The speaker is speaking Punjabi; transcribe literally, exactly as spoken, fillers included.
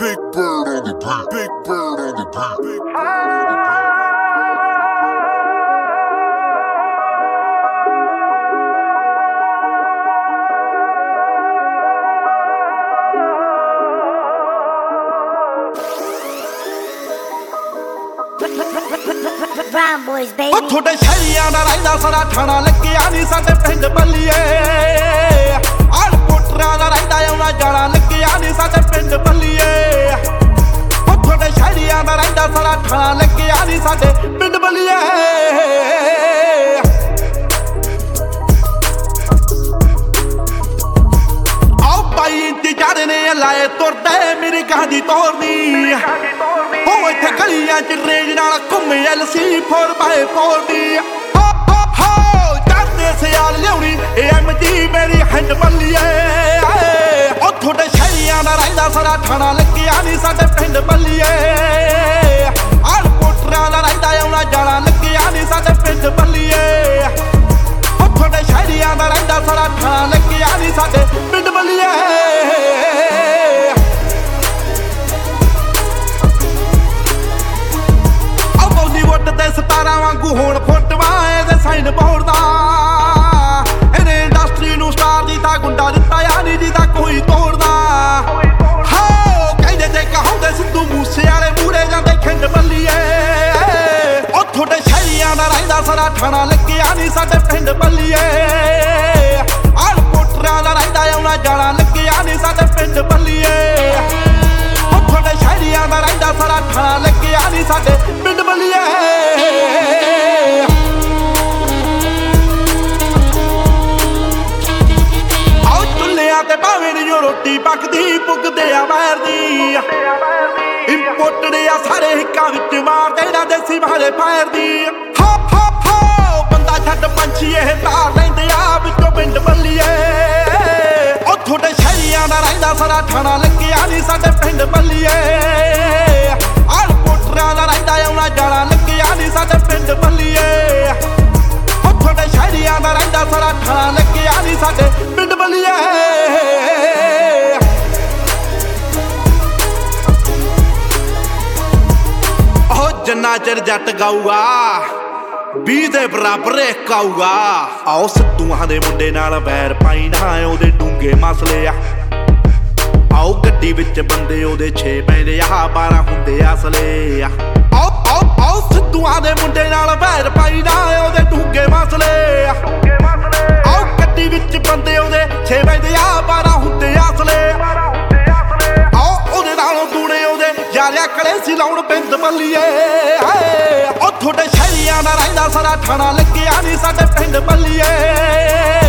Big bird on the beat. Big bird on the beat. Big bird on the beat. Brown boys, baby. ਉਹ ਤੁਹਾਡੇ ਸ਼ਹਿਰੀਆਂ ਦਾ ਰਹਿੰਦਾ ਸਾਰਾ ਠਾਣਾ ਲੱਗਿਆ ਨਹੀਂ ਸਾਡੇ ਪਿੰਡ ਬੱਲੀਏ ਆਲ ਪੋਟਰਾਂ ਦਾ ਰਹਿੰਦਾ ਆਉਣਾ ਜਾਣਾ ਲੱਗਿਆ ਨਹੀਂ ਸਾਡੇ ਪਿੰਡ ਬੱਲੀਏ ਉਹ ਤੁਹਾਡੇ ਸ਼ਹਿਰੀਆਂ ਦਾ ਰਹਿੰਦਾ ਸਾਰਾ ਠਾਣਾ ਲੱਗਿਆ ਨਹੀਂ ਸਾਡੇ ਪਿੰਡ ਬੱਲੀਏ ਆਓ ਬਾਈ ਇੰਤਜ਼ਾਰ ਨੇ ਲਾਏ ਤੁਰਦੇ ਮੇਰੀ ਕਹਾਣੀ ਤੋਰਨੀ ਉਹ ਇੱਥੇ ਗਲੀਆਂ ਚ ਰੇਂਜ ਨਾਲ ਘੁੰਮੇ L C four by four ਦੀ ਹੋ ਹੋ ਹੋ ਜਾਂਦੇ ਸਿਆਲ ਲਿਆਉਣੀ ਐਮ ਜੀ ਮੇਰੀ ਹੈਂਡ ਬੱਲੀਏ ਉਹ ਤੁਹਾਡੇ ਸ਼ਹਿਰੀਆਂ ਦਾ ਰਹਿੰਦਾ ਸਾਰਾ ਠਾਣਾ ਲੱਗਿਆ ਨਹੀਂ ਸਾਡੇ ਪਿੰਡ ਬੱਲੀਏ ਆਲ ਪੋਟਰਾਂ ਦਾ ਰਹਿੰਦਾ ਆਉਣਾ ਜਾਣਾ ਲੱਗਿਆ ਨਹੀਂ ਸਾਡੇ ਪਿੰਡ ਬੱਲੀਏ ਉਹ ਤੁਹਾਡੇ ਸ਼ਹਿਰੀਆਂ ਦਾ ਰਹਿੰਦਾ ਸਾਰਾ ਠਾਣਾ ਲੱਗਿਆ ਨਹੀਂ ਸਾਡੇ ਪਿੰਡ ਬੱਲੀਏ ਤੇ ਸਤਾਰਾਂ ਵਾਂਗੂ ਹੁਣ ਫੋਟੋਆਂ ਇਹਦੇ ਸਾਈਨ ਬੋਰਡ ਦਾ ਇਹਨੇ ਇੰਡਸਟਰੀ ਨੂੰ ਸਟਾਰ ਦੀ ਤਾਂ ਗੁੰਡਾ ਦਿੱਤਾ ਆ ਨਹੀਂ ਜਿਹਦਾ ਕੋਈ ਤੋੜਦਾ ਹੋ ਕਹਿੰਦੇ ਤੇ ਕਹਾਉਂਦੇ ਸਿੱਧੂ ਮੂਸੇ ਵਾਲੇ ਮੂਰੇ ਜਾਂਦੇ ਖਿੰਡ ਬੱਲੀਏ ਉਹ ਤੁਹਾਡੇ ਸ਼ਹਿਰੀਆਂ ਦਾ ਰਹਿੰਦਾ ਸਾਰਾ ਠਾਣਾ ਲੱਗਿਆ ਨਹੀਂ ਸਾਡੇ ਪਿੰਡ ਬੱਲੀਏ ਆਲ ਪੋਟਰਾਂ ਦਾ ਰਹਿੰਦਾ ਆਉਣਾ ਜਾਣਾ ਲੱਗਿਆ ਨਹੀਂ ਸਾਡੇ ਪਿੰਡ ਬੱਲੀਏ ਉਹ ਤੁਹਾਡੇ ਸ਼ਹਿਰੀਆਂ ਦਾ ਰਹਿੰਦਾ ਸਾਰਾ ਠਾਣਾ ਲੱਗਿਆ ਨਹੀਂ ਸਾਡੇ ਪਿੰਡ ਬੱਲੀਏ ਤੇ ਭਾਵੇਂ ਨੀ ਰੋਟੀ ਪੱਕਦੀ ਪੁੱਗਦੇ ਆ ਵੈਰ ਦੀ ਇੰਪੋਰਟਡ ਆ ਸਾਰੇ ਹਿੱਕਾਂ ਵਿੱਚ ਮਾਰਦੇ ਨਾ ਦੇਸੀ ਵਾਲੇ ਫਾਇਰ ਦੀ ਹੋ ਹੋ ਹੋ ਬੰਦਾ ਛੱਡ ਪੰਛੀ ਇਹ ਤਾਰ ਲੈਂਦੇ ਆ ਵਿੱਚੋਂ ਪਿੰਡ ਬੱਲੀਏ ਉਹ ਤੁਹਾਡੇ ਸ਼ਹਿਰੀਆਂ ਦਾ ਰਹਿੰਦਾ ਸਾਰਾ ਠਾਣਾ ਲੱਗਿਆ ਨਹੀਂ ਸਾਡੇ ਪਿੰਡ ਬੱਲੀਏ ਆਲ ਪੋਟਰਾਂ ਦਾ ਰਹਿੰਦਾ ਆਉਣਾ ਜਾਣਾ ਲੱਗਿਆ ਨਹੀਂ ਸਾਡੇ ਪਿੰਡ ਬੱਲੀਏ ਉਹ ਤੁਹਾਡੇ ਸ਼ਹਿਰੀਆਂ ਦਾ ਰਹਿੰਦਾ ਸਾਰਾ ਠਾਣਾ ਲੱਗਿਆ ਨਹੀਂ ਸਾਡੇ ਪਿੰਡ ਬੱਲੀਏ ਜਿੰਨਾ ਚਿਰ ਜੱਟ ਗਾਊਗਾ ਵੀਹ ਦੇ ਬਰਾਬਰ ਇੱਕ ਆਊਗਾ ਆਓ ਸਿੱਧੂਆਂ ਦੇ ਮੁੰਡੇ ਨਾਲ ਵੈਰ ਪਾਈ ਨਾ ਉਹਦੇ ਡੂੰਗੇ ਮਸਲੇ ਆ ਆਓ ਗੱਡੀ ਵਿੱਚ ਬੰਦੇ ਉਹਦੇ ਛੇ ਪੈਂਦੇ ਆ ਬਾਰਾਂ ਹੁੰਦੇ ਅਸਲੇ ਆ ਆਓ ਆਓ ਆਓ ਸਿੱਧੂਆਂ ਦੇ ਮੁੰਡੇ ਨਾਲ ਵੈਰ ਪਾਈ ਨਾ ਉਹਦੇ ਡੂੰਗੇ ਮਸਲੇ ਆ ਆਓ ਗੱਡੀ ਵਿੱਚ ਬੰਦੇ ਉਹਦੇ ਛੇ ਪੈਂਦੇ ਆ ਬਾਰਾਂ ਹੁੰਦੇ ਅਸਲੇ ਆਓ ਉਹਦੇ ਨਾਲੋਂ ਦੂਣੇ ਉਹਦੇ ਯਾਰਿਆ ਕਲੇ ਸੀ ਲਾਉਣ ਪਿੰਡ ਬੱਲੀਏ ਉਹ ਤੁਹਾਡੇ ਸ਼ਹਿਰੀਆਂ ਦਾ ਰਹਿੰਦਾ ਸਾਰਾ ਠਾਣਾ ਲੱਗਿਆ ਨਹੀਂ ਸਾਡੇ ਪਿੰਡ ਬੱਲੀਏ